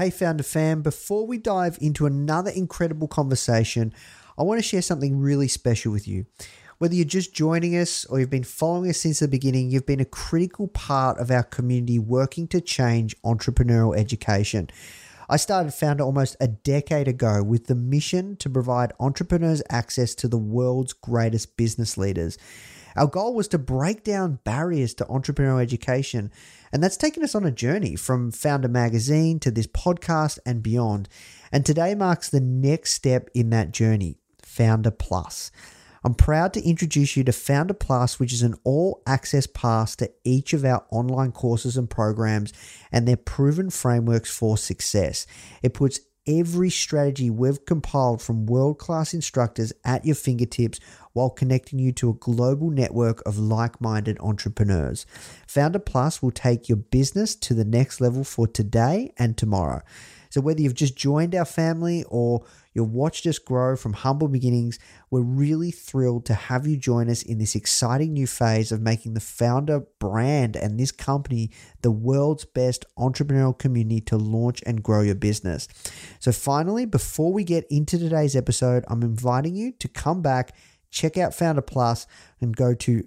Hey, Founder Fam, before we dive into another incredible conversation, I want to share something really special with you. Whether you're just joining us or you've been following us since the beginning, you've been a critical part of our community working to change entrepreneurial education. I started Founder almost a decade ago with the mission to provide entrepreneurs access to the world's greatest business leaders. Our goal was to break down barriers to entrepreneurial education, and that's taken us on a journey from Founder Magazine to this podcast and beyond. And today marks the next step in that journey, Founder Plus. I'm proud to introduce you to Founder Plus, which is an all-access pass to each of our online courses and programs and their proven frameworks for success. It puts every strategy we've compiled from world-class instructors at your fingertips while connecting you to a global network of like-minded entrepreneurs. Founder Plus will take your business to the next level for today and tomorrow. So whether you've just joined our family or you've watched us grow from humble beginnings, we're really thrilled to have you join us in this exciting new phase of making the Founder brand and this company the world's best entrepreneurial community to launch and grow your business. So finally, before we get into today's episode, I'm inviting you to come back, check out Founder Plus, and go to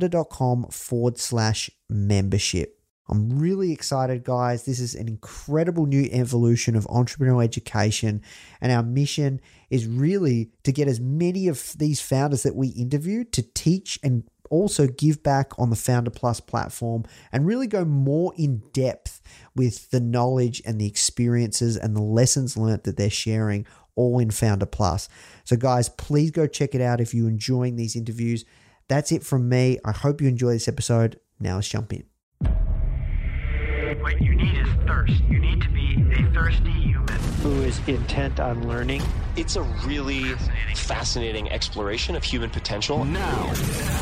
founder.com/membership. I'm really excited, guys. This is an incredible new evolution of entrepreneurial education, and our mission is really to get as many of these founders that we interview to teach and also give back on the Founder Plus platform and really go more in depth with the knowledge and the experiences and the lessons learned that they're sharing all in Founder Plus. So guys, please go check it out if you're enjoying these interviews. That's it from me. I hope you enjoy this episode. Now let's jump in. What you need is thirst. You need to be a thirsty human who is intent on learning. It's a really fascinating exploration of human potential. Now.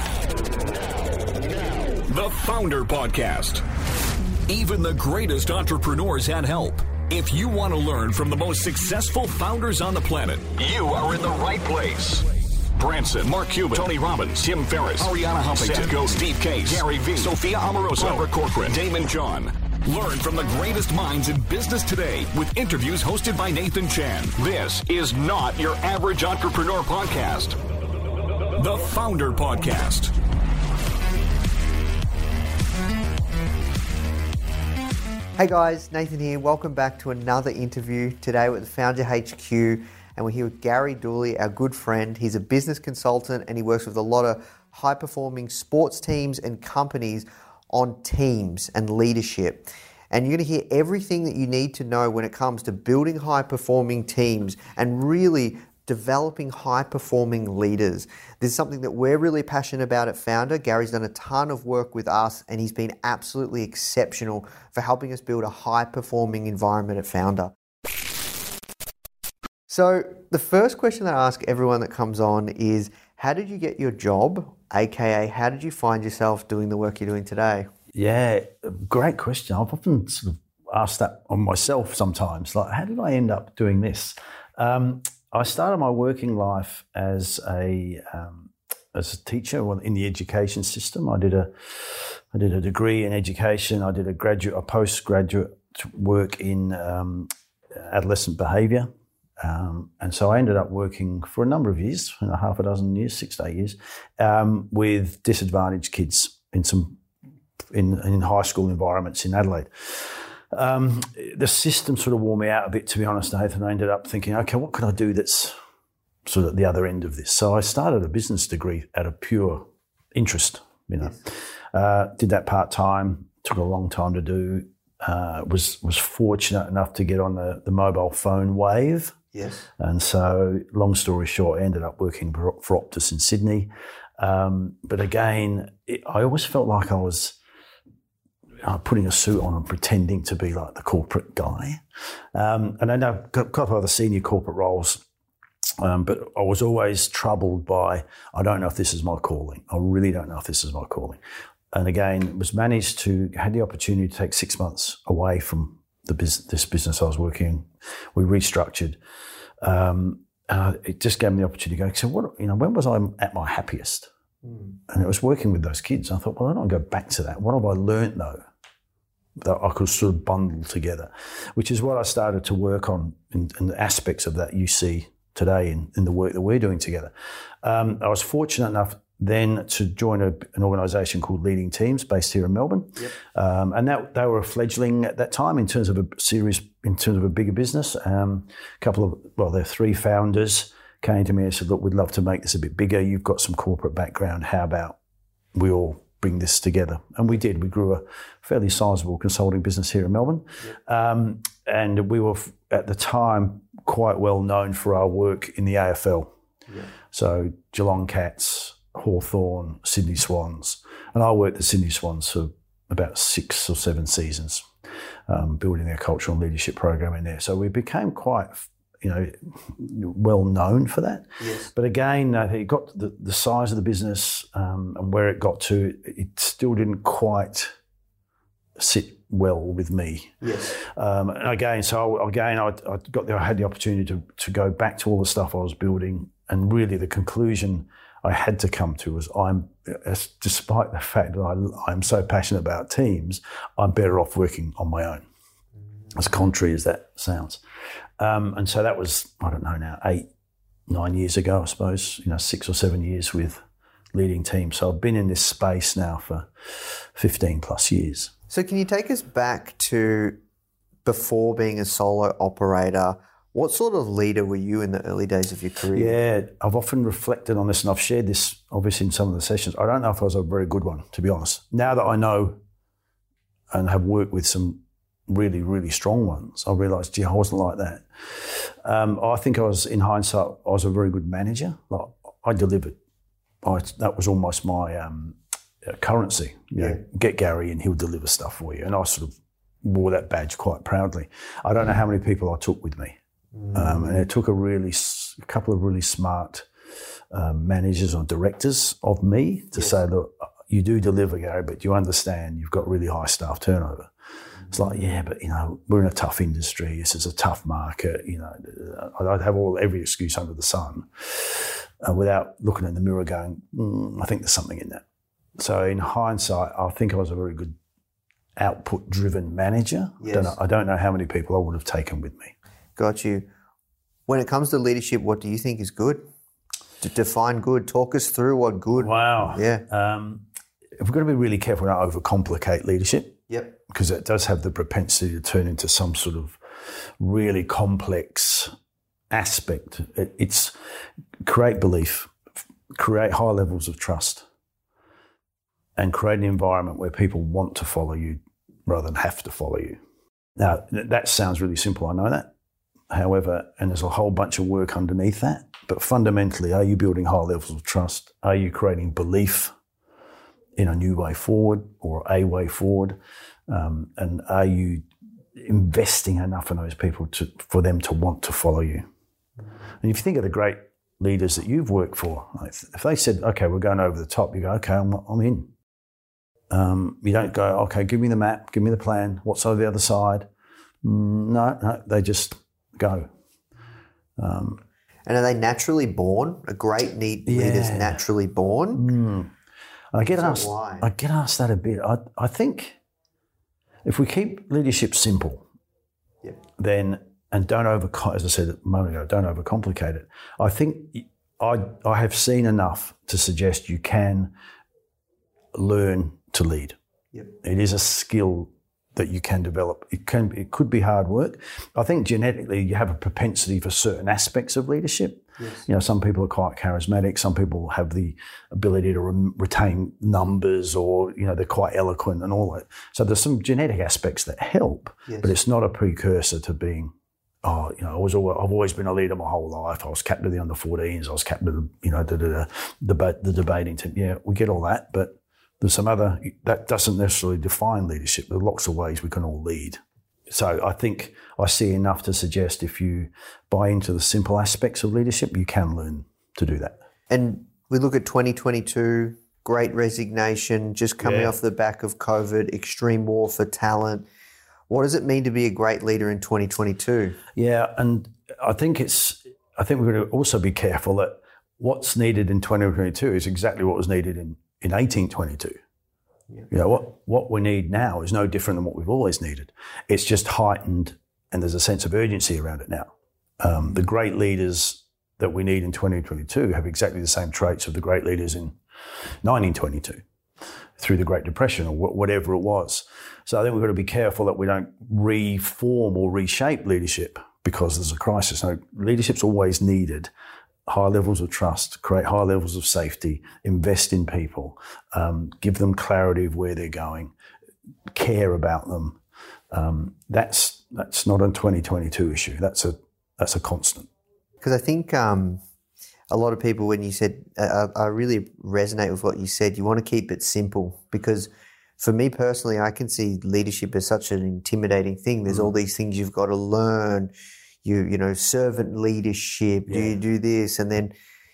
The Founder Podcast. Even the greatest entrepreneurs had help. If you want to learn from the most successful founders on the planet, you are in the right place. Branson, Mark Cuban, Tony Robbins, Tim Ferriss, Arianna Huffington, Seth Godin, Steve Case, Gary Vee, Sophia Amoruso, Barbara Corcoran, Damon John. Learn from the greatest minds in business today with interviews hosted by Nathan Chan. This is not your average entrepreneur podcast. The Founder Podcast. Hey guys, Nathan here. Welcome back to another interview today with the Founder HQ. And we're here with Gary Dooley, our good friend. He's a business consultant and he works with a lot of high-performing sports teams and companies on teams and leadership. And you're going to hear everything that you need to know when it comes to building high-performing teams and really developing high-performing leaders. This is something that we're really passionate about at Founder. Gary's done a ton of work with us and he's been absolutely exceptional for helping us build a high-performing environment at Founder. So the first question that I ask everyone that comes on is, how did you get your job? AKA, how did you find yourself doing the work you're doing today? Yeah, great question. I've often sort of asked that on myself sometimes. Like, how did I end up doing this? I started my working life as a teacher in the education system. I did a degree in education. I did a postgraduate work in adolescent behaviour. And so I ended up working for a number of years, half a dozen years, 6 to 8 years, with disadvantaged kids in high school environments in Adelaide. The system sort of wore me out a bit, to be honest, Nathan. I ended up thinking, okay, what can I do that's sort of at the other end of this? So I started a business degree out of pure interest, Yes. Did that part-time, took a long time to do, was fortunate enough to get on the mobile phone wave. Yes. And so, long story short, I ended up working for Optus in Sydney. But again, I always felt like I was putting a suit on and pretending to be like the corporate guy. And I know got a couple of other senior corporate roles, but I was always troubled by, I don't know if this is my calling. I really don't know if this is my calling. And again, had the opportunity to take 6 months away from this business I was working in. We restructured. It just gave me the opportunity to go, so when was I at my happiest? And it was working with those kids. I thought, well, I don't go back to that. What have I learnt though? that I could sort of bundle together, which is what I started to work on in the aspects of that you see today in the work that we're doing together. I was fortunate enough then to join an organisation called Leading Teams based here in Melbourne. Yep. And they were a fledgling at that time in terms of a bigger business. Their 3 founders came to me and said, look, we'd love to make this a bit bigger. You've got some corporate background. How about we all bring this together? And we did. We grew a fairly sizable consulting business here in Melbourne. Yep. And we were, at the time, quite well known for our work in the AFL. Yep. So Geelong Cats, Hawthorn, Sydney Swans. And I worked at Sydney Swans for about 6 or 7 seasons, building their cultural and leadership program in there. So we became quite, well known for that. Yes. But again, it got the size of the business and where it got to, it still didn't quite sit well with me. Yes. I had the opportunity to go back to all the stuff I was building, and really the conclusion I had to come to was despite the fact that I'm so passionate about teams, I'm better off working on my own, as contrary as that sounds. And so that was, I don't know now, 8-9 years ago, I suppose, 6 or 7 years with Leading Teams. So I've been in this space now for 15 plus years. So can you take us back to before being a solo operator? What sort of leader were you in the early days of your career? Yeah, I've often reflected on this, and I've shared this obviously in some of the sessions. I don't know if I was a very good one, to be honest. Now that I know and have worked with some really, really strong ones, I realised, I wasn't like that. I think in hindsight, I was a very good manager. Like, I delivered. That was almost my currency. Get Gary and he'll deliver stuff for you. And I sort of wore that badge quite proudly. I don't know how many people I took with me. And it took a couple of really smart managers or directors of me to say, look, you do deliver, Gary, but you understand you've got really high staff turnover. It's like, yeah, but, we're in a tough industry. This is a tough market. I'd have every excuse under the sun without looking in the mirror going, I think there's something in that. So in hindsight, I think I was a very good output-driven manager. Yes. I don't know how many people I would have taken with me. Got you. When it comes to leadership, what do you think is good? To define good, talk us through what good. Wow. Yeah. We've got to be really careful not to overcomplicate leadership. Yep. Because it does have the propensity to turn into some sort of really complex aspect. It's create belief, create high levels of trust, and create an environment where people want to follow you rather than have to follow you. Now, that sounds really simple, I know that. However, and there's a whole bunch of work underneath that, but fundamentally, are you building high levels of trust? Are you creating belief in a new way forward or a way forward? And are you investing enough in those people for them to want to follow you? And if you think of the great leaders that you've worked for, if they said, okay, we're going over the top, you go, okay, I'm in. You don't go, okay, give me the map, give me the plan, what's over the other side? No, they just go. And are they naturally born? A great leader's naturally born? I get asked that a bit. I think if we keep leadership simple, then, and don't as I said a moment ago, don't overcomplicate it. I think I have seen enough to suggest you can learn to lead. Yep. It is a skill that you can develop. It could be hard work. I think genetically you have a propensity for certain aspects of leadership. Yes. Some people are quite charismatic. Some people have the ability to retain numbers, or they're quite eloquent and all that. So there's some genetic aspects that help, but it's not a precursor to being. I've always been a leader my whole life. I was captain of the under-14s. I was captain of the debating team. Yeah, we get all that, but there's some other, that doesn't necessarily define leadership. There are lots of ways we can all lead. So I think I see enough to suggest if you buy into the simple aspects of leadership, you can learn to do that. And we look at 2022, great resignation, just coming off the back of COVID, extreme war for talent. What does it mean to be a great leader in 2022? Yeah, and I think we're going to also be careful that what's needed in 2022 is exactly what was needed in 1822. You know, what we need now is no different than what we've always needed. It's just heightened, and there's a sense of urgency around it now. The great leaders that we need in 2022 have exactly the same traits of the great leaders in 1922 through the Great Depression or whatever it was. So I think we've got to be careful that we don't reform or reshape leadership because there's a crisis. No, leadership's always needed. High levels of trust, create high levels of safety, invest in people, give them clarity of where they're going, care about them. That's not a 2022 issue. That's a constant. Because I think a lot of people, when you said, I really resonate with what you said, you want to keep it simple. Because for me personally, I can see leadership as such an intimidating thing. There's all these things you've got to learn. You know, servant leadership. Do you do this? And then,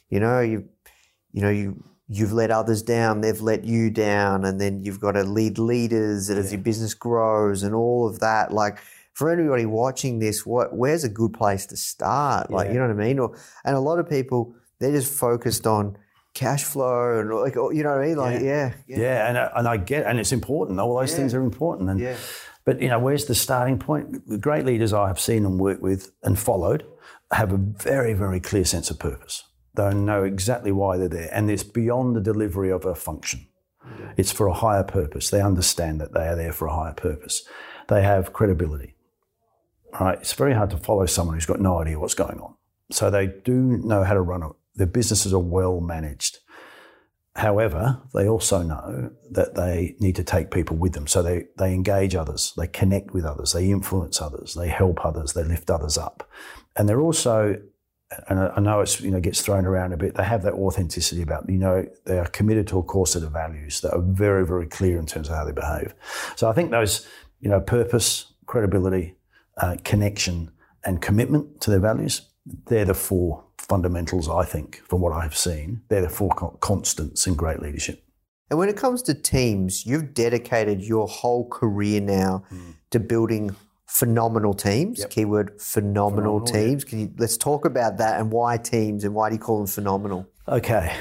you've let others down. They've let you down. And then you've got to lead leaders as your business grows and all of that. Like, for anybody watching this, where's a good place to start? Like, you know what I mean? And a lot of people, they're just focused on cash flow and like, you know what I mean? Like, and I get, and it's important. All those things are important. And but where's the starting point? The great leaders I have seen and worked with and followed have a very, very clear sense of purpose. They know exactly why they're there, and it's beyond the delivery of a function. It's for a higher purpose. They understand that they are there for a higher purpose. They have credibility. Right? It's very hard to follow someone who's got no idea what's going on. So they do know how to run it. Their businesses are well managed. However, they also know that they need to take people with them. So they engage others, they connect with others, they influence others, they help others, they lift others up. And they're also, and I know it's gets thrown around a bit, they have that authenticity about them. They are committed to a core set of values that are very, very clear in terms of how they behave. So I think those, purpose, credibility, connection and commitment to their values, they're the four fundamentals, I think, from what I've seen. They're the four constants in great leadership. And when it comes to teams, you've dedicated your whole career now to building phenomenal teams. Yep. Keyword phenomenal teams. Yeah. Let's talk about that and why teams and why do you call them phenomenal? Okay.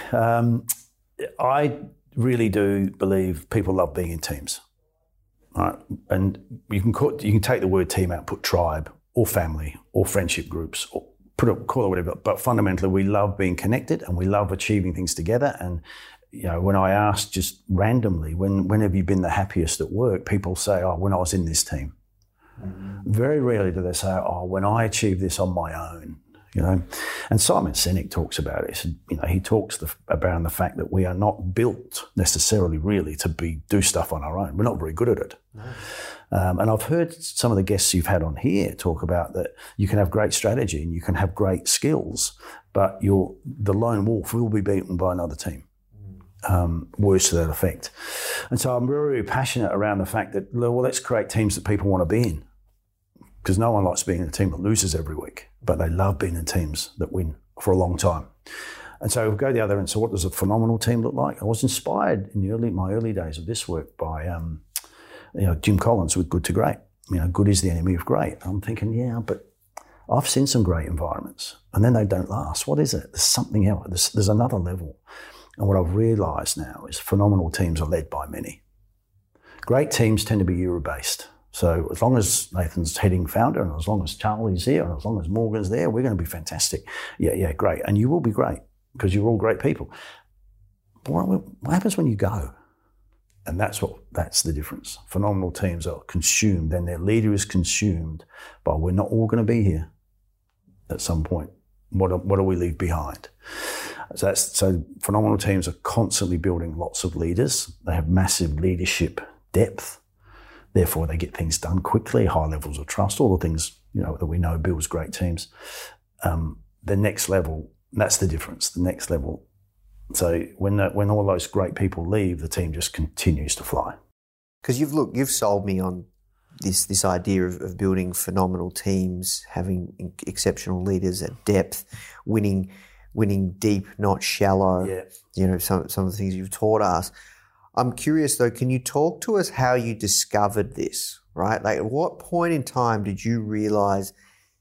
I really do believe people love being in teams. Right? And you can take the word team out, put tribe or family or friendship groups or call it whatever, but fundamentally we love being connected and we love achieving things together. And when I ask just randomly, when have you been the happiest at work? People say, when I was in this team. Mm-hmm. Very rarely do they say, when I achieved this on my own. And Simon Sinek talks about it. He talks about the fact that we are not built necessarily really to do stuff on our own. We're not very good at it. No. And I've heard some of the guests you've had on here talk about that you can have great strategy and you can have great skills, but the lone wolf will be beaten by another team. Worse to that effect. And so I'm very passionate around the fact that, let's create teams that people want to be in. Because no one likes being in a team that loses every week, but they love being in teams that win for a long time. And so we'll go the other end. So what does a phenomenal team look like? I was inspired in my early days of this work by Jim Collins with Good to Great. Good is the enemy of great. I'm thinking, but I've seen some great environments and then they don't last. What is it? There's something else. There's another level. And what I've realised now is phenomenal teams are led by many. Great teams tend to be Euro-based. So as long as Nathan's heading founder and as long as Charlie's here and as long as Morgan's there, we're going to be fantastic. Yeah, great. And you will be great because you're all great people. But what happens when you go? And that's the difference. Phenomenal teams are consumed and their leader is consumed by we're not all going to be here at some point. What do we leave behind? So phenomenal teams are constantly building lots of leaders. They have massive leadership depth. Therefore, they get things done quickly, high levels of trust, all the things that we know builds great teams. The next level, that's the difference. The next level. So when all those great people leave, the team just continues to fly. Because you've sold me on this idea of building phenomenal teams, having exceptional leaders at depth, winning deep, not shallow. Yeah. Some of the things you've taught us. I'm curious though, can you talk to us how you discovered this, right? Like at what point in time did you realize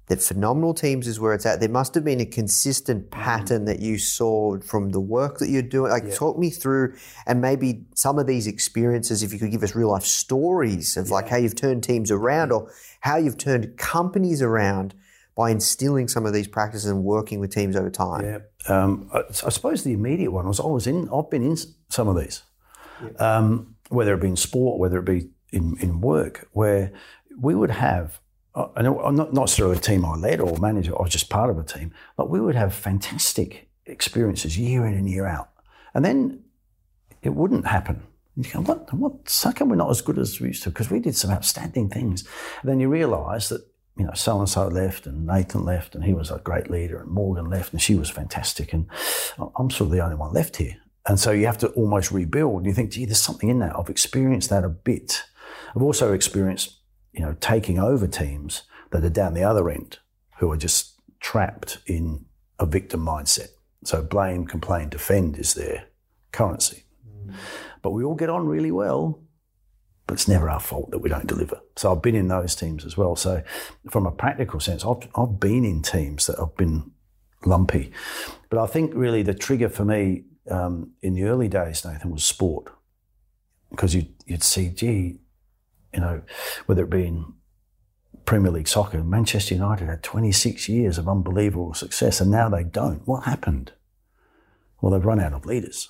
that phenomenal teams is where it's at. There must have been a consistent pattern that you saw from the work that you're doing. Like, talk me through, and maybe some of these experiences, if you could give us real life stories of like how you've turned teams around or how you've turned companies around by instilling some of these practices and working with teams over time. Yeah, I suppose the immediate one was I've been in some of these, whether it be in sport, whether it be in work, where we would have, I'm not necessarily a team I led or managed, I was just part of a team, but we would have fantastic experiences year in and year out. And then it wouldn't happen. You go, what? How come we're not as good as we used to? Because we did some outstanding things. And then you realise that, you know, so-and-so left and Nathan left and he was a great leader and Morgan left and she was fantastic and I'm sort of the only one left here. And so you have to almost rebuild. And you think, gee, there's something in that. I've experienced that a bit. I've also experienced, you know, taking over teams that are down the other end who are just trapped in a victim mindset. So blame, complain, defend is their currency. But we all get on really well, but it's never our fault that we don't deliver. So I've been in those teams as well. So from a practical sense, I've been in teams that have been lumpy. But I think really the trigger for me in the early days, Nathan, was sport. Because you'd see, gee, you know, whether it be in Premier League soccer, Manchester United had 26 years of unbelievable success and now they don't. What happened? Well, they've run out of leaders.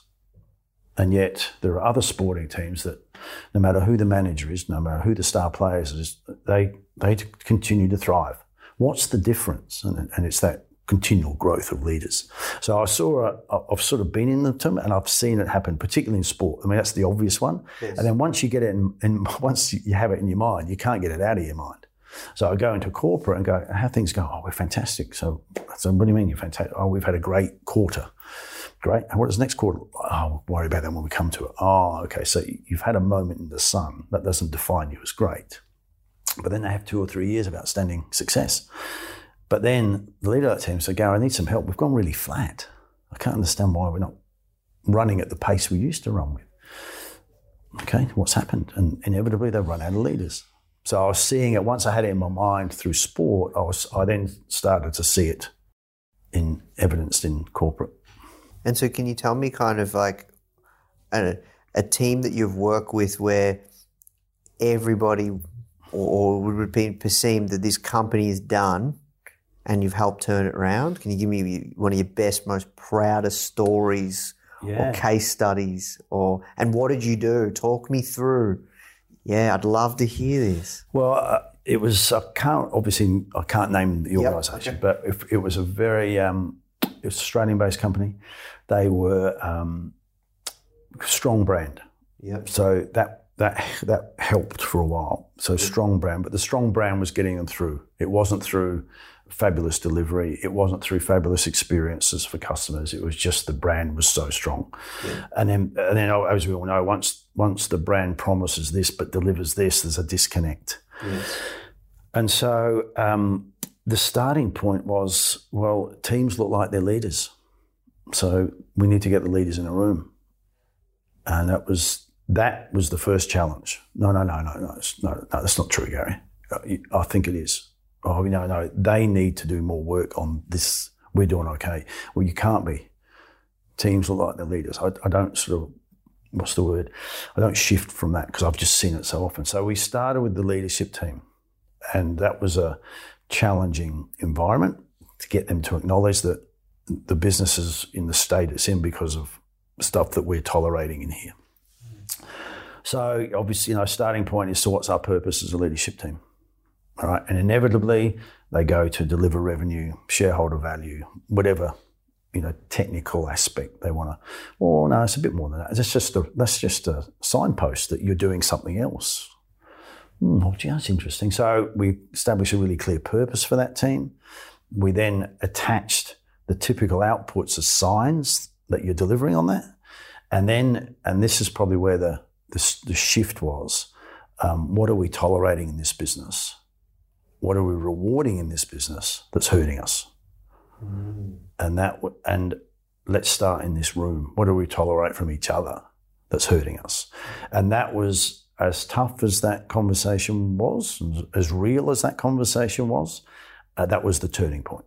And yet there are other sporting teams that no matter who the manager is, no matter who the star players is, they continue to thrive. What's the difference? And it's that continual growth of leaders. So I've sort of been in the team and I've seen it happen, particularly in sport. I mean, that's the obvious one. Yes. And then once you get it and once you have it in your mind, you can't get it out of your mind. So I go into corporate and go, how things go? Oh, we're fantastic. So what do you mean you're fantastic? Oh, we've had a great quarter. Great. And what is the next quarter? Oh, we'll worry about that when we come to it. Oh, okay. So you've had a moment in the sun. That doesn't define you as great. But then they have 2 or 3 years of outstanding success. But then the leader of that team said, Gary, I need some help. We've gone really flat. I can't understand why we're not running at the pace we used to run with. Okay, what's happened? And inevitably they've run out of leaders. So I was seeing it, once I had it in my mind through sport, I then started to see it evidenced in corporate. And so can you tell me kind of like a team that you've worked with where everybody or would be perceived that this company is done and you've helped turn it around? Can you give me one of your best, most proudest stories or case studies? And what did you do? Talk me through. Yeah, I'd love to hear this. Well, it was, I can't name the organisation, but it was a very Australian-based company. They were strong brand. Yep. So that helped for a while. So strong brand, but the strong brand was getting them through. It wasn't through fabulous delivery. It wasn't through fabulous experiences for customers. It was just the brand was so strong. Yeah. And then as we all know, once the brand promises this but delivers this, there's a disconnect. Yes. And so the starting point was, well, teams look like their leaders. So we need to get the leaders in a room. And that was the first challenge. No, that's not true, Gary. I think it is. Oh, no, they need to do more work on this. We're doing okay. Well, you can't be. Teams look like their leaders. I don't sort of, what's the word? I don't shift from that because I've just seen it so often. So we started with the leadership team, and that was a challenging environment to get them to acknowledge that the business is in the state it's in because of stuff that we're tolerating in here. So obviously, starting point is, so what's our purpose as a leadership team? All right, and inevitably they go to deliver revenue, shareholder value, whatever, technical aspect they want to. Well, no, it's a bit more than that. That's just a signpost that you're doing something else. Oh, gee, that's interesting. So we established a really clear purpose for that team. We then attached the typical outputs as signs that you're delivering on that, and this is probably where the shift was. What are we tolerating in this business? What are we rewarding in this business that's hurting us? And let's start in this room. What do we tolerate from each other that's hurting us? And that was as tough as that conversation was, as real as that conversation was. that was the turning point.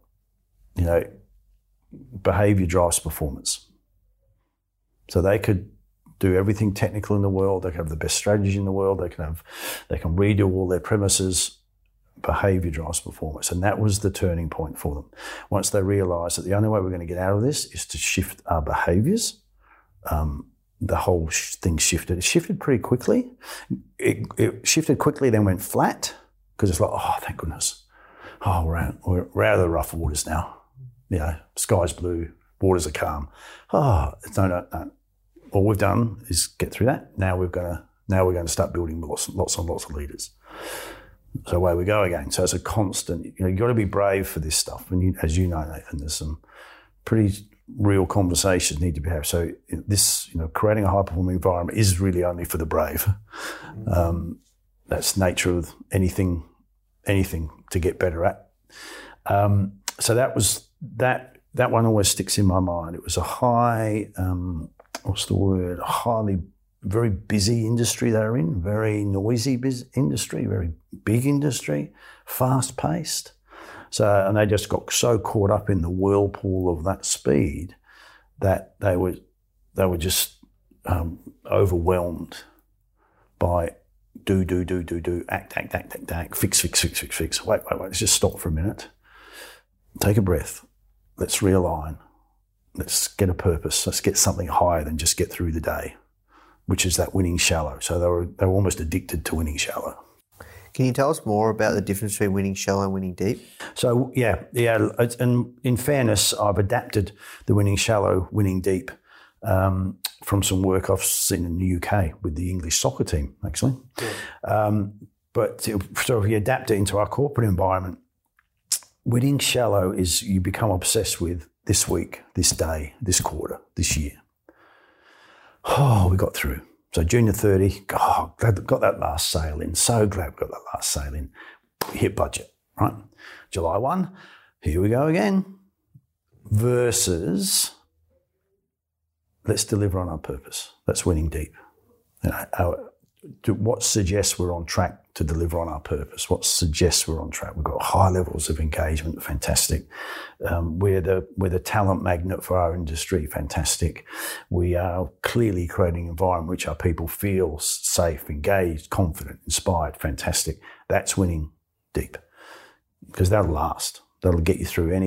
Behaviour drives performance. So they could do everything technical in the world. They could have the best strategy in the world. They can redo all their premises. Behaviour drives performance, and that was the turning point for them. Once they realised that the only way we're going to get out of this is to shift our behaviours, the whole thing shifted. It shifted pretty quickly. It shifted quickly, then went flat because it's like, oh, thank goodness. Oh, we're out of the rough waters now. Sky's blue, waters are calm. Oh, no. All we've done is get through that. Now we're going to start building lots and lots of leaders. So away we go again. So it's a constant. You've got to be brave for this stuff. And as you know, Nathan, there's some pretty real conversations need to be had. So this, creating a high-performing environment is really only for the brave. That's nature of anything to get better at. So that was that one always sticks in my mind. It was a highly very busy industry they're in, very noisy industry, very big industry, fast-paced. So, and they just got so caught up in the whirlpool of that speed that they were just overwhelmed by do, act, fix. Wait, let's just stop for a minute. Take a breath. Let's realign. Let's get a purpose. Let's get something higher than just get through the day, which is that winning shallow. So they were almost addicted to winning shallow. Can you tell us more about the difference between winning shallow and winning deep? So yeah. And in fairness, I've adapted the winning shallow, winning deep from some work I've seen in the UK with the English soccer team, actually. Yeah. So if you adapt it into our corporate environment, winning shallow is you become obsessed with this week, this day, this quarter, this year. Oh, we got through. So June the 30, glad we got that last sale in. So glad we got that last sale in. Hit budget, right? July 1, here we go again. Versus, let's deliver on our purpose. That's winning deep. What suggests we're on track to deliver on our purpose? What suggests we're on track? We've got high levels of engagement, fantastic. We're the talent magnet for our industry, fantastic. We are clearly creating an environment which our people feel safe, engaged, confident, inspired, fantastic. That's winning deep, because that'll last. That'll get you through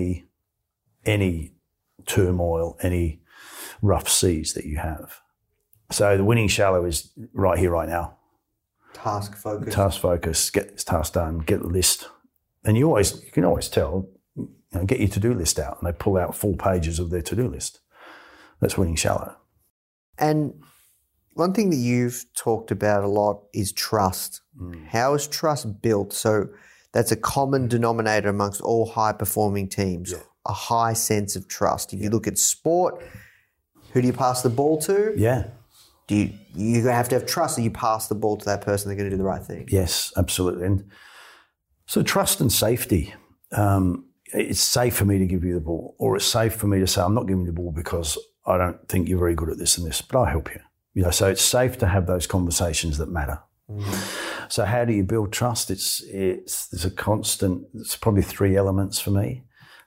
any turmoil, any rough seas that you have. So the winning shallow is right here, right now. Task focus, get this task done, get the list. And you can always tell, get your to-do list out, and they pull out 4 pages of their to-do list. That's winning shallow. And one thing that you've talked about a lot is trust. How is trust built? So that's a common denominator amongst all high-performing teams, a high sense of trust. If you look at sport, who do you pass the ball to? Yeah. You have to have trust that you pass the ball to that person, they're going to do the right thing. Yes, absolutely. And so trust and safety. It's safe for me to give you the ball, or it's safe for me to say, I'm not giving you the ball because I don't think you're very good at this and this, but I'll help you. So it's safe to have those conversations that matter. So how do you build trust? There's a constant, it's probably 3 elements for me.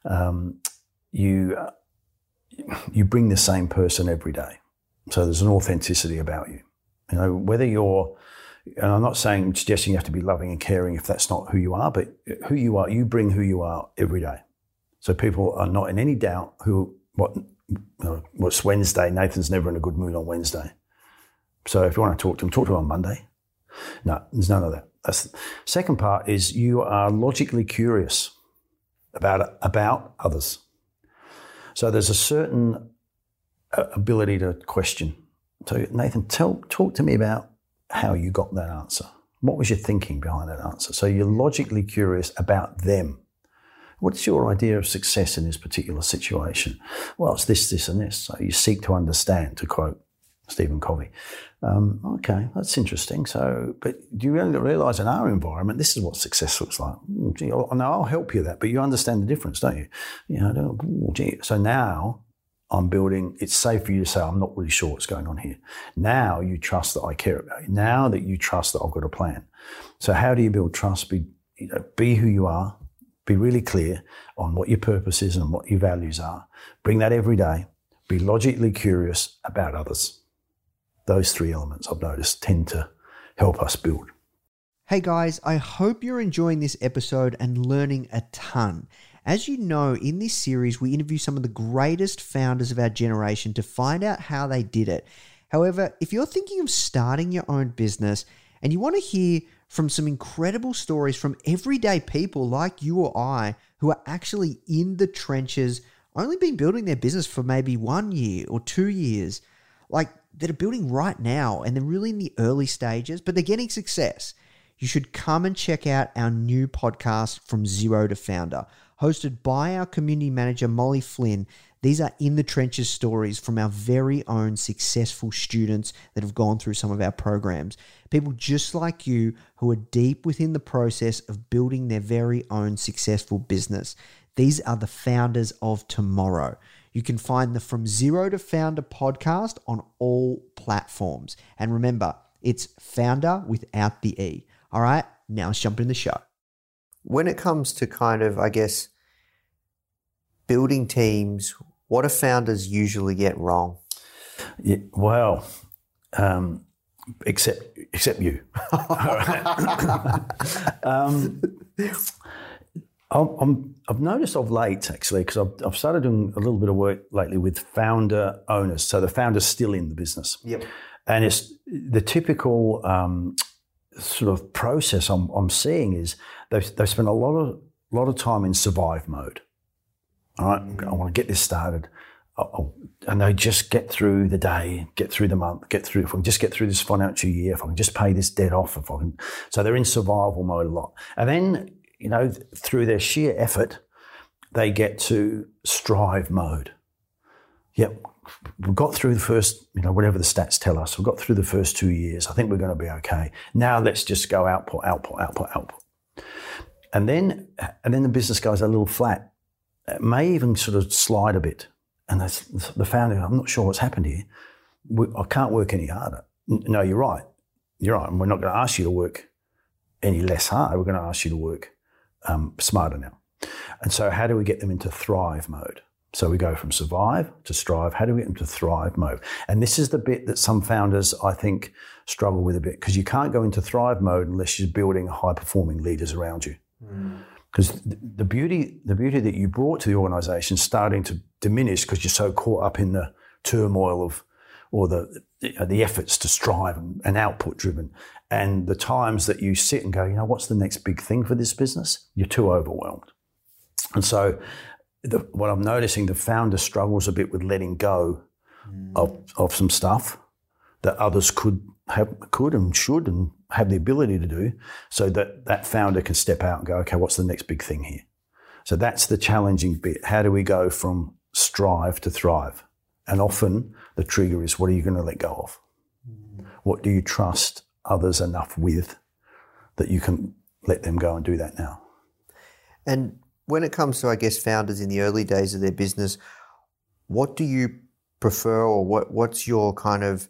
You bring the same person every day. So there's an authenticity about you. Whether you're, and I'm not suggesting you have to be loving and caring if that's not who you are, but who you are, you bring who you are every day. So people are not in any doubt what's Wednesday. Nathan's never in a good mood on Wednesday. So if you want to talk to him on Monday. No, there's none of that. That's the second part is you are logically curious about others. So there's a certain ability to question. So Nathan, talk to me about how you got that answer. What was your thinking behind that answer? So you're logically curious about them. What's your idea of success in this particular situation? Well, it's this, and this. So you seek to understand, to quote Stephen Covey. Okay, that's interesting. So, but do you really realise in our environment, this is what success looks like? I'll help you with that, but you understand the difference, don't you? So now I'm building, it's safe for you to say, I'm not really sure what's going on here. Now you trust that I care about you. Now that you trust that I've got a plan. So how do you build trust? Be who you are. Be really clear on what your purpose is and what your values are. Bring that every day. Be logically curious about others. Those 3 elements I've noticed tend to help us build. Hey guys, I hope you're enjoying this episode and learning a ton. As you know, in this series, we interview some of the greatest founders of our generation to find out how they did it. However, if you're thinking of starting your own business and you want to hear from some incredible stories from everyday people like you or I who are actually in the trenches, only been building their business for maybe 1 year or 2 years, like that are building right now and they're really in the early stages, but they're getting success, you should come and check out our new podcast, From Zero to Founder, hosted by our community manager, Molly Flynn. These are in the trenches stories from our very own successful students that have gone through some of our programs. People just like you who are deep within the process of building their very own successful business. These are the founders of tomorrow. You can find the From Zero to Founder podcast on all platforms. And remember, it's founder without the E. All right, now let's jump in the show. When it comes to kind of, I guess, building teams, what do founders usually get wrong? Yeah, well, except you. I've noticed of late, actually, because I've started doing a little bit of work lately with founder owners. So the founder's still in the business. Yep. And it's the typical sort of process I'm seeing is they've spent a lot of time in survive mode. All right, I want to get this started. And they just get through the day, get through the month, if I can just get through this financial year, if I can just pay this debt off, so they're in survival mode a lot. And then, through their sheer effort, they get to strive mode. Yep, we've got through the first, whatever the stats tell us, we've got through the first 2 years. I think we're going to be okay. Now let's just go output. And then the business goes a little flat. It may even sort of slide a bit. And the founder, I'm not sure what's happened here. I can't work any harder. No, you're right. And we're not going to ask you to work any less hard. We're going to ask you to work smarter now. And so how do we get them into thrive mode? So we go from survive to strive. How do we get them to thrive mode? And this is the bit that some founders, I think, struggle with a bit, because you can't go into thrive mode unless you're building high-performing leaders around you. Because the beauty that you brought to the organisation is starting to diminish because you're so caught up in the turmoil or the efforts to strive and output driven. And the times that you sit and go, what's the next big thing for this business? You're too overwhelmed. And so what I'm noticing, the founder struggles a bit with letting go of some stuff that others could and should and have the ability to do, so that founder can step out and go, okay, what's the next big thing here? So that's the challenging bit. How do we go from strive to thrive? And often the trigger is, what are you going to let go of? What do you trust others enough with that you can let them go and do that now? And when it comes to, I guess, founders in the early days of their business, what do you prefer, or what's your kind of,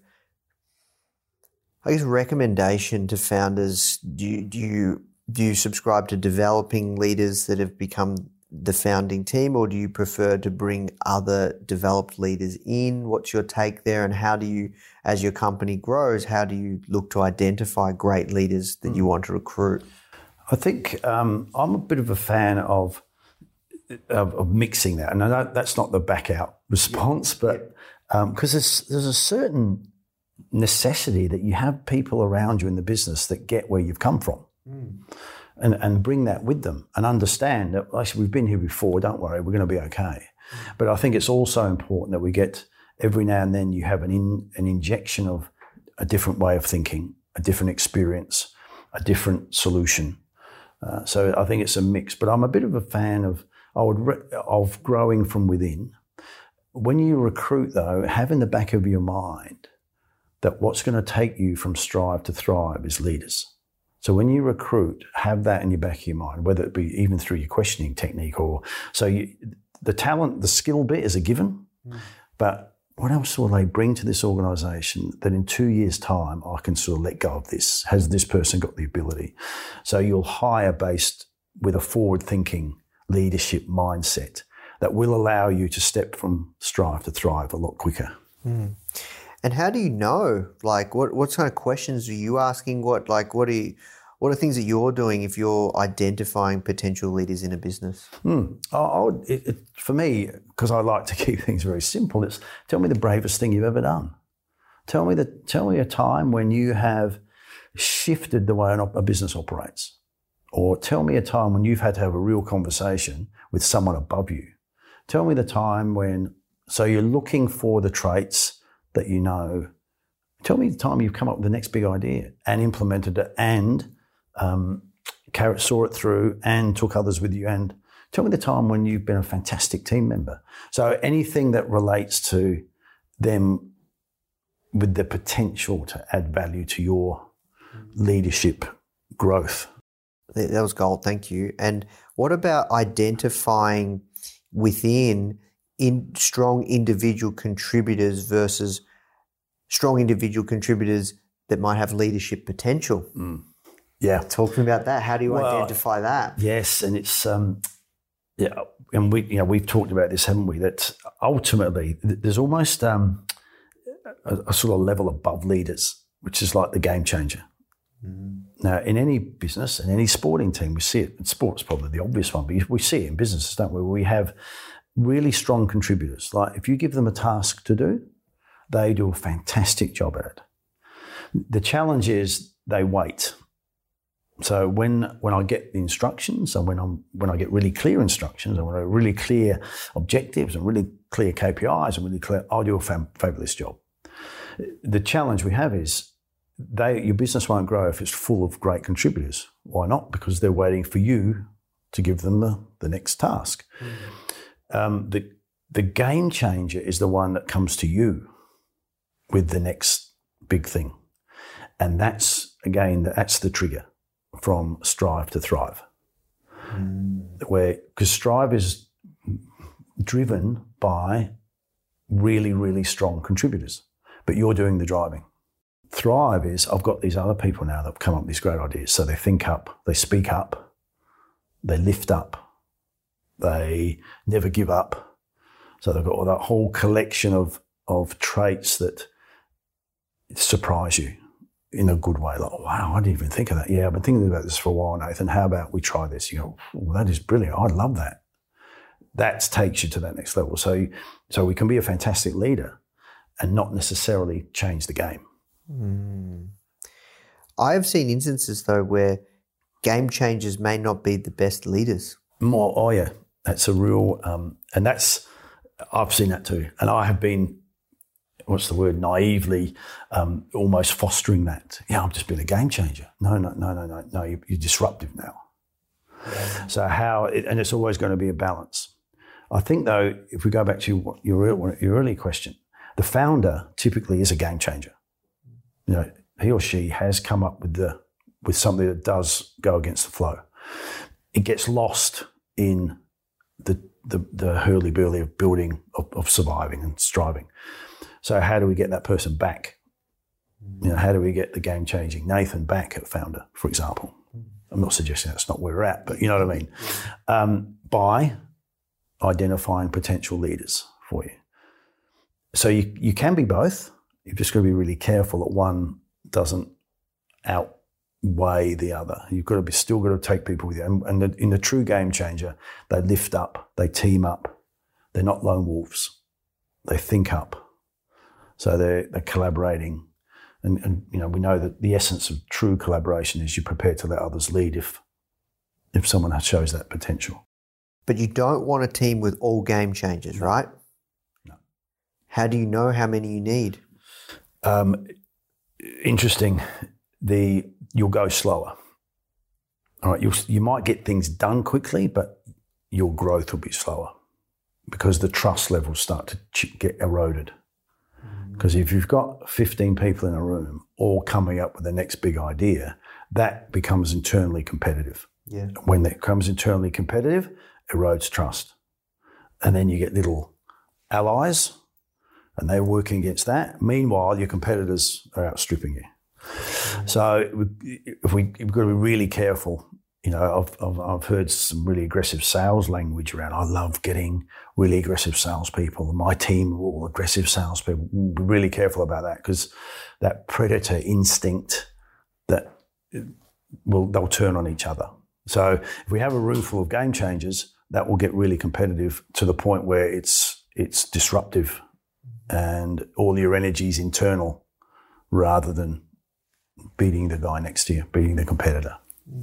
I guess, recommendation to founders? Do you subscribe to developing leaders that have become the founding team, or do you prefer to bring other developed leaders in? What's your take there? And how do you, as your company grows, how do you look to identify great leaders that you want to recruit? I think I'm a bit of a fan of mixing that. And I know that's not the back out response, but because there's a certain necessity that you have people around you in the business that get where you've come from and bring that with them and understand that, actually, we've been here before, don't worry, we're going to be okay. But I think it's also important that we get, every now and then you have an injection of a different way of thinking, a different experience, a different solution. So I think it's a mix, but I'm a bit of a fan of growing from within. When you recruit, though, have in the back of your mind that what's going to take you from strive to thrive is leaders. So when you recruit, have that in your back of your mind, whether it be even through your questioning technique the talent, the skill bit is a given, but what else will they bring to this organisation that in 2 years' time I can sort of let go of this? Has this person got the ability? So you'll hire based with a forward-thinking leadership mindset that will allow you to step from strive to thrive a lot quicker. And how do you know? Like, what kind of questions are you asking? What are things that you're doing if you're identifying potential leaders in a business? For me, because I like to keep things very simple, it's tell me the bravest thing you've ever done. Tell me a time when you have shifted the way a business operates. Or tell me a time when you've had to have a real conversation with someone above you. Tell me the time so you're looking for the traits that you know. Tell me the time you've come up with the next big idea and implemented it and saw it through and took others with you. And tell me the time when you've been a fantastic team member. So anything that relates to them with the potential to add value to your leadership growth. That was gold, thank you. And what about identifying within strong individual contributors versus strong individual contributors that might have leadership potential? Yeah. Talking about that, how do you identify that? Yes, and it's and we've talked about this, haven't we? That ultimately there's almost a sort of level above leaders, which is like the game changer. Now, in any business and any sporting team, we see it. And sport's probably the obvious one, but we see it in businesses, don't we? We have really strong contributors. Like if you give them a task to do, they do a fantastic job at it. The challenge is they wait. So when I get the instructions and when I get really clear instructions and when I really clear objectives and really clear KPIs and really clear, I'll do a fabulous job. The challenge we have is your business won't grow if it's full of great contributors. Why not? Because they're waiting for you to give them the next task. The game changer is the one that comes to you with the next big thing. And that's the trigger from strive to thrive. Because strive is driven by really, really strong contributors, but you're doing the driving. Thrive is, I've got these other people now that have come up with these great ideas. So they think up, they speak up, they lift up, they never give up. So they've got all that whole collection of traits that surprise you in a good way. Like, wow, I didn't even think of that. Yeah, I've been thinking about this for a while, Nathan. How about we try this? You go, oh, that is brilliant. I love that. That takes you to that next level. So we can be a fantastic leader and not necessarily change the game. I have seen instances, though, where game changers may not be the best leaders. Yeah. That's a real, and I've seen that too. And I have been, naively almost fostering that. Yeah, I've just been a game changer. No, you're disruptive now. Yeah. So and it's always going to be a balance. I think, though, if we go back to your earlier question, the founder typically is a game changer. You know, he or she has come up with something that does go against the flow. It gets lost in the hurly-burly of building, of surviving and striving. So how do we get that person back? You know, how do we get the game-changing Nathan back at founder, for example? I'm not suggesting that's not where we're at, but you know what I mean? By identifying potential leaders for you. So you can be both. You've just got to be really careful that one doesn't outweigh the other. You've got to still got to take people with you. And in the true game changer, they lift up, they team up. They're not lone wolves. They think up. So they're collaborating. And you know, we know that the essence of true collaboration is you're prepared to let others lead if someone shows that potential. But you don't want a team with all game changers, right? No. How do you know how many you need? Interesting. You'll go slower. All right, you might get things done quickly, but your growth will be slower because the trust levels start to get eroded. Because if you've got 15 people in a room all coming up with the next big idea, that becomes internally competitive. Yeah. When that becomes internally competitive, erodes trust. And then you get little allies and they're working against that. Meanwhile, your competitors are outstripping you. So we've got to be really careful I've heard some really aggressive sales language around. I love getting really aggressive salespeople. My team are all aggressive salespeople. Be really careful about that, because that predator instinct they'll turn on each other. So if we have a room full of game changers, that will get really competitive to the point where it's disruptive, and all your energy is internal rather than beating the guy next to you, beating the competitor.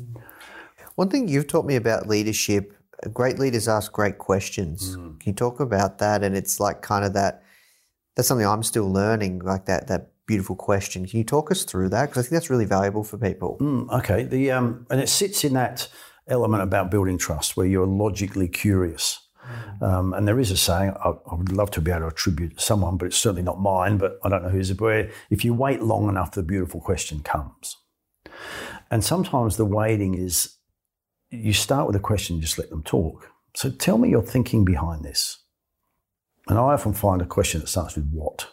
One thing you've taught me about leadership, great leaders ask great questions. Can you talk about that? And it's like kind of that's something I'm still learning, like that beautiful question. Can you talk us through that? Because I think that's really valuable for people. Okay. And it sits in that element about building trust where you're logically curious. And there is a saying, I would love to be able to attribute to someone, but it's certainly not mine, but I don't know whose, where if you wait long enough, the beautiful question comes. And sometimes the waiting is, you start with a question, just let them talk. So tell me your thinking behind this. And I often find a question that starts with what.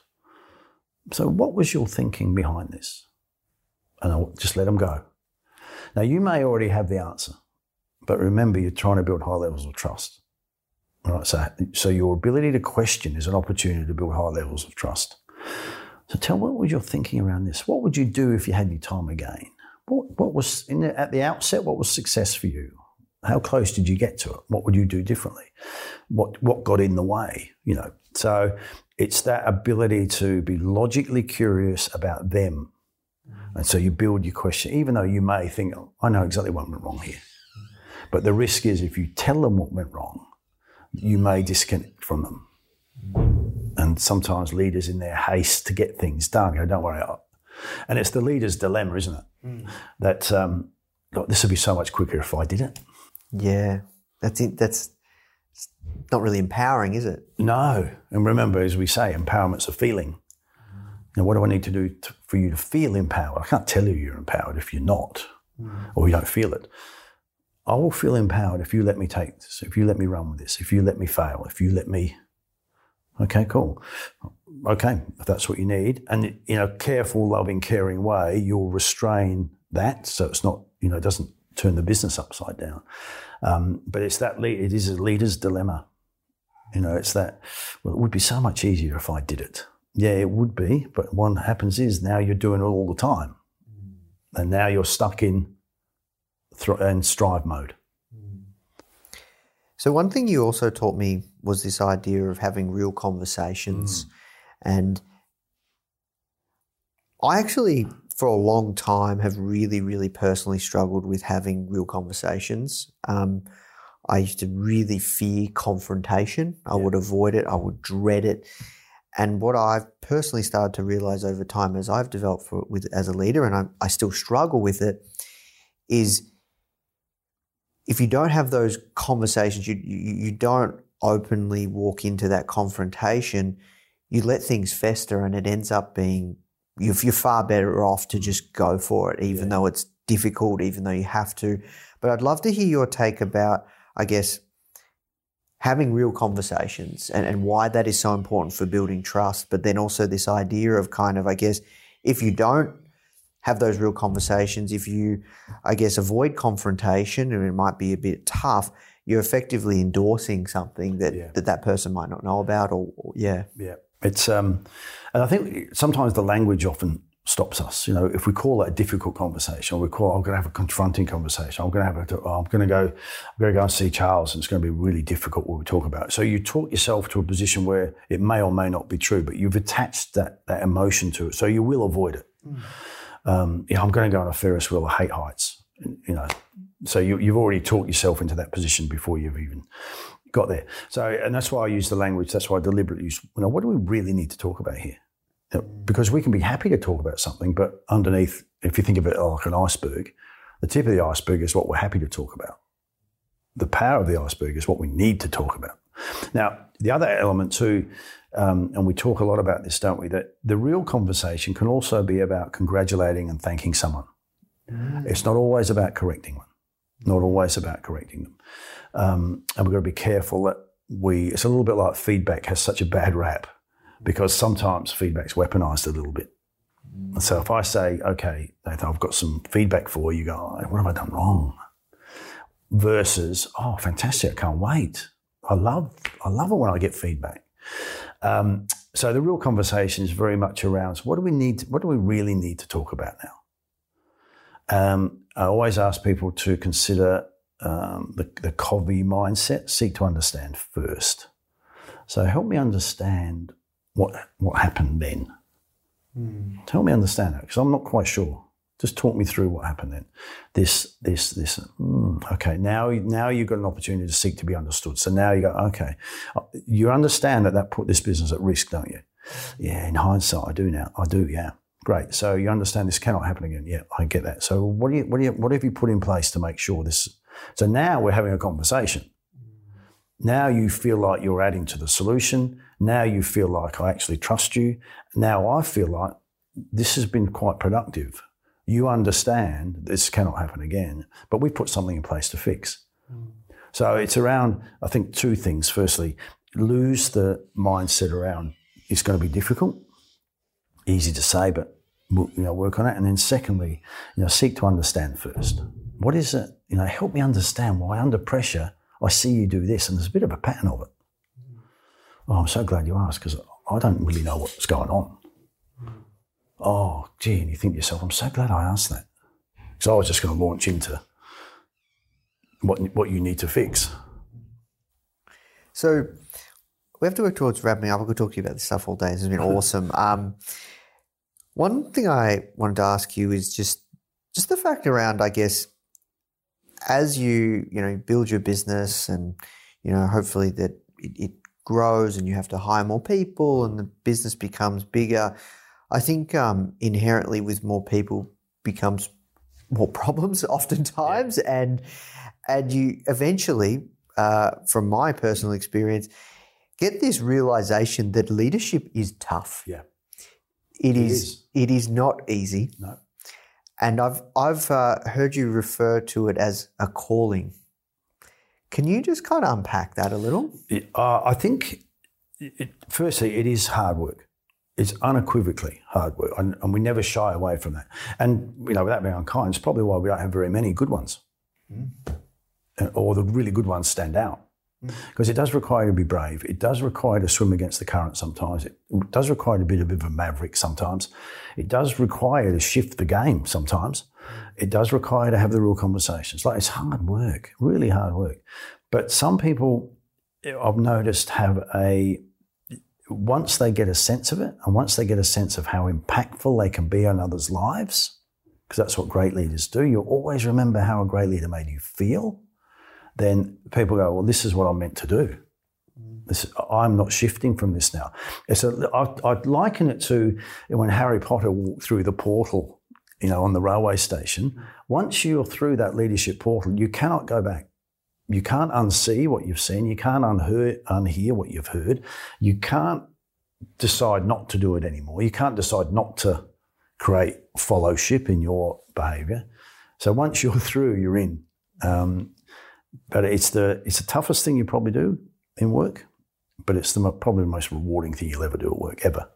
So what was your thinking behind this? And I'll just let them go. Now, you may already have the answer, but remember, you're trying to build high levels of trust. All right, so your ability to question is an opportunity to build high levels of trust. So tell me, what was your thinking around this? What would you do if you had your time again? What was at the outset? What was success for you? How close did you get to it? What would you do differently? What got in the way? So it's that ability to be logically curious about them, and so you build your question, even though you may think, I know exactly what went wrong here. But the risk is, if you tell them what went wrong, you may disconnect from them. And sometimes leaders, in their haste to get things done, go, don't worry. And it's the leader's dilemma, isn't it? That this would be so much quicker if I did it. Yeah, that's not really empowering, is it? No. And remember, as we say, empowerment's a feeling. Now, what do I need to do for you to feel empowered? I can't tell you you're empowered if you're not, or you don't feel it. I will feel empowered if you let me take this, if you let me run with this, if you let me fail, if you let me. Okay, cool. Okay, if that's what you need. And in a careful, loving, caring way, you'll restrain that so it's not, it doesn't turn the business upside down. But it is a leader's dilemma. It's that, well, it would be so much easier if I did it. Yeah, it would be. But what happens is now you're doing it all the time. And now you're stuck in strive mode. So one thing you also taught me was this idea of having real conversations. And I actually, for a long time, have really, really personally struggled with having real conversations. I used to really fear confrontation. I would avoid it. I would dread it. And what I've personally started to realize over time as I've developed as a leader, and I still struggle with it, is if you don't have those conversations, you don't openly walk into that confrontation, you let things fester, and it ends up being, you're far better off to just go for it, even though it's difficult, even though you have to. But I'd love to hear your take about, I guess, having real conversations and why that is so important for building trust, but then also this idea of kind of, I guess, if you don't have those real conversations, if you, I guess, avoid confrontation, and it might be a bit tough, you're effectively endorsing something that person might not know about, or. Yeah. It's and I think sometimes the language often stops us. If we call it a difficult conversation, or I'm going to have a confronting conversation, I'm going to go and see Charles, and it's going to be really difficult what we talk about. So you talk yourself to a position where it may or may not be true, but you've attached that emotion to it, so you will avoid it. I'm going to go on a Ferris wheel. I hate heights. So you've already talked yourself into that position before you've even got there. So, and that's why I use the language. That's why I deliberately use, what do we really need to talk about here? Because we can be happy to talk about something, but underneath, if you think of it like an iceberg, the tip of the iceberg is what we're happy to talk about. The power of the iceberg is what we need to talk about. Now, the other element too, and we talk a lot about this, don't we, that the real conversation can also be about congratulating and thanking someone. It's not always about correcting them. Not always about correcting them. And we've got to be careful that it's a little bit like feedback has such a bad rap, because sometimes feedback's weaponized a little bit. And so if I say, okay, Nathan, I've got some feedback for you, go, what have I done wrong? versus, oh, fantastic, I can't wait. I love it when I get feedback. So the real conversation is very much around, so what do we really need to talk about now? I always ask people to consider the Covey mindset, seek to understand first. So help me understand what happened then. Help me understand that, because I'm not quite sure. Just talk me through what happened then. This. Okay, now you've got an opportunity to seek to be understood. So now you go, okay, you understand that put this business at risk, don't you? Yeah, in hindsight, I do now. I do, yeah. Great. So you understand this cannot happen again. Yeah, I get that. So what have you put in place to make sure this? So now we're having a conversation. Now you feel like you're adding to the solution. Now you feel like I actually trust you. Now I feel like this has been quite productive. You understand this cannot happen again, but we put something in place to fix. So it's around, I think, two things. Firstly, lose the mindset around it's going to be difficult. Easy to say, but work on it. And then secondly, seek to understand first. What is it? Help me understand why under pressure I see you do this, and there's a bit of a pattern of it. Oh, I'm so glad you asked, because I don't really know what's going on. Oh, gee, and you think to yourself, I'm so glad I asked that. Because I was just going to launch into what you need to fix. So we have to work towards wrapping up. I could talk to you about this stuff all day. It's been awesome. One thing I wanted to ask you is just the fact around, I guess, as you build your business and, hopefully that it grows and you have to hire more people and the business becomes bigger, I think inherently with more people becomes more problems oftentimes, and you eventually, from my personal experience, get this realization that leadership is tough. Yeah, it is not easy. No, and I've heard you refer to it as a calling. Can you just kind of unpack that a little? I think, firstly, it is hard work. It's unequivocally hard work, and we never shy away from that. And, without being unkind, it's probably why we don't have very many good ones. Or the really good ones stand out. Because it does require you to be brave. It does require to swim against the current sometimes. It does require to be a bit of a maverick sometimes. It does require to shift the game sometimes. It does require to have the real conversations. It's hard work, really hard work. But some people, I've noticed, once they get a sense of it, and once they get a sense of how impactful they can be on others' lives, because that's what great leaders do, you'll always remember how a great leader made you feel, then people go, well, this is what I'm meant to do. I'm not shifting from this now. I'd liken it to when Harry Potter walked through the portal, on the railway station. Once you're through that leadership portal, you cannot go back. You can't unsee what you've seen. You can't unhear what you've heard. You can't decide not to do it anymore. You can't decide not to create fellowship in your behaviour. So once you're through, you're in. But it's the toughest thing you probably do in work, but it's probably the most rewarding thing you'll ever do at work, ever.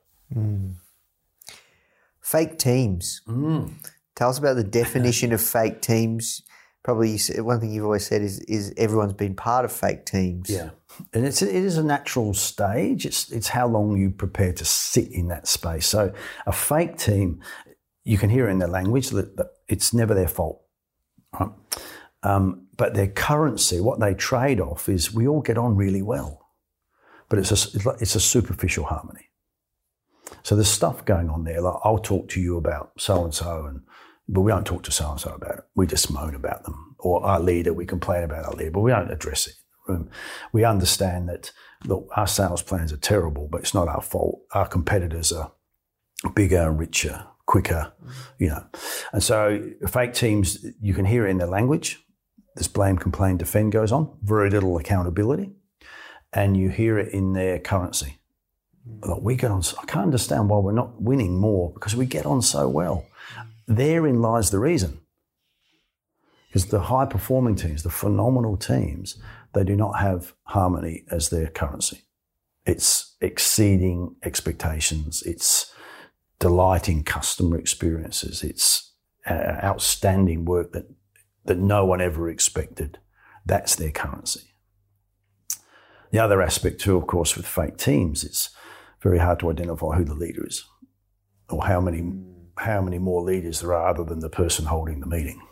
Fake teams. Tell us about the definition of fake teams. Probably one thing you've always said is everyone's been part of fake teams. Yeah, and it is a natural stage. It's how long you prepare to sit in that space. So a fake team, you can hear in their language that it's never their fault, right? But their currency, what they trade off is we all get on really well, but it's a superficial harmony. So there's stuff going on there. Like I'll talk to you about so-and-so, but we don't talk to so-and-so about it. We just moan about them. Or our leader, we complain about our leader, but we don't address it in the room. We understand that, look, our sales plans are terrible, but it's not our fault. Our competitors are bigger, richer, quicker, And so fake teams, you can hear it in their language. This blame, complain, defend goes on. Very little accountability. And you hear it in their currency. Like we get on, I can't understand why we're not winning more, because we get on so well. Therein lies the reason. Because the high-performing teams, the phenomenal teams, they do not have harmony as their currency. It's exceeding expectations. It's delighting customer experiences. It's outstanding work that no one ever expected. That's their currency. The other aspect too, of course, with fake teams, it's very hard to identify who the leader is or how many more leaders there are other than the person holding the meeting.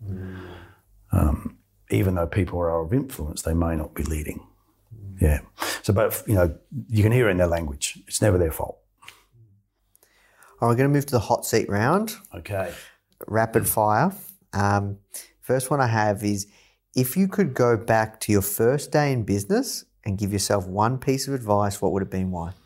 Even though people are of influence, they may not be leading. Yeah. So, but, you can hear it in their language. It's never their fault. All right, we're going to move to the hot seat round. Okay. Rapid fire. First one I have is, if you could go back to your first day in business and give yourself one piece of advice, what would it be and why?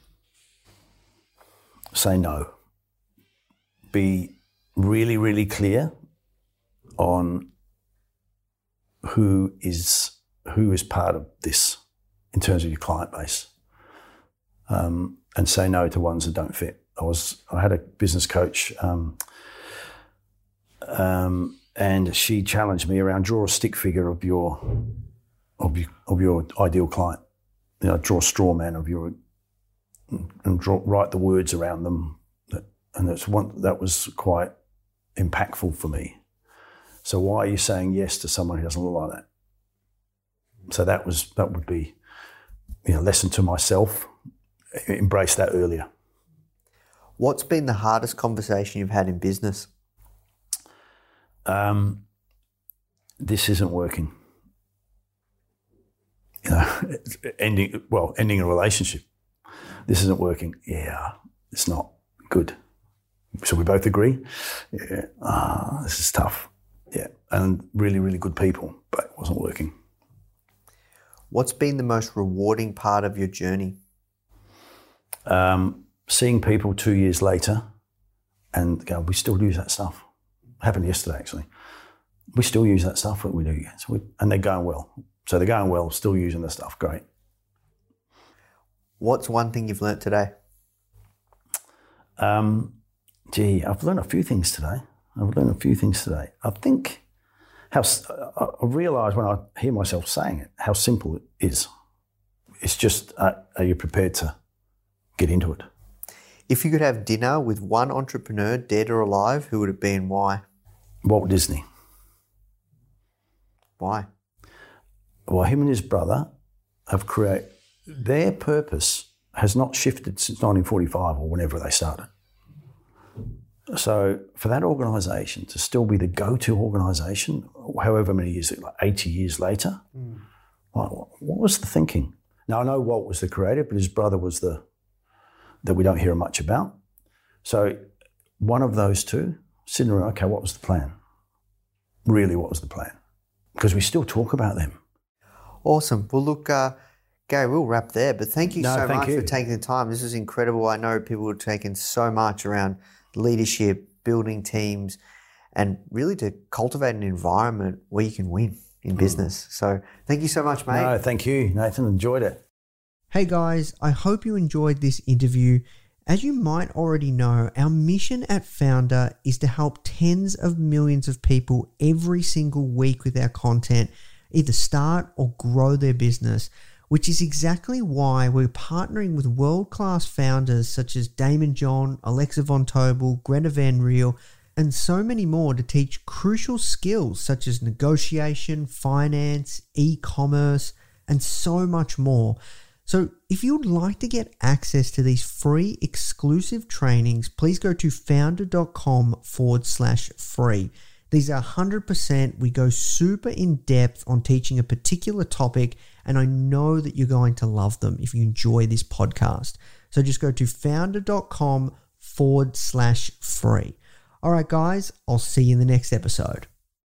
Say no. Be really, really clear on who is part of this in terms of your client base, and say no to ones that don't fit. I had a business coach, and she challenged me around draw a stick figure of your ideal client. Draw a straw man of your, and write the words around them. And that was quite impactful for me. So why are you saying yes to someone who doesn't look like that? So that would be, lesson to myself. Embrace that earlier. What's been the hardest conversation you've had in business? This isn't working. Ending a relationship. This isn't working. Yeah, it's not good. So we both agree. Yeah, this is tough. Yeah, and really, really good people, but it wasn't working. What's been the most rewarding part of your journey? Seeing people 2 years later and go, we still use that stuff. It happened yesterday, actually. We still use that stuff that we do. And they're going well. So they're going well, still using the stuff. Great. What's one thing you've learnt today? I've learned a few things today. I think I realise when I hear myself saying it, how simple it is. It's just, are you prepared to get into it? If you could have dinner with one entrepreneur, dead or alive, who would it be and why? Walt Disney. Why? Well, him and his brother have created, their purpose has not shifted since 1945 or whenever they started. So for that organisation to still be the go-to organisation, however many years, like 80 years later, what was the thinking? Now, I know Walt was the creator, but his brother was that we don't hear much about. So one of those two, sitting around, okay, what was the plan? Really, what was the plan? Because we still talk about them. Awesome. Well, look, Gary, we'll wrap there, but thank you so much for taking the time. This is incredible. I know people have taken so much around leadership, building teams, and really to cultivate an environment where you can win in business. So thank you so much, mate. No, thank you, Nathan. Enjoyed it. Hey guys, I hope you enjoyed this interview. As you might already know, our mission at Foundr is to help tens of millions of people every single week with our content, either start or grow their business, which is exactly why we're partnering with world-class founders such as Damon John, Alexa Von Tobel, Greta Van Riel, and so many more to teach crucial skills such as negotiation, finance, e-commerce, and so much more. So if you'd like to get access to these free exclusive trainings, please go to foundr.com/free. These are 100%. We go super in depth on teaching a particular topic, and I know that you're going to love them if you enjoy this podcast. So just go to foundr.com/free. All right, guys, I'll see you in the next episode.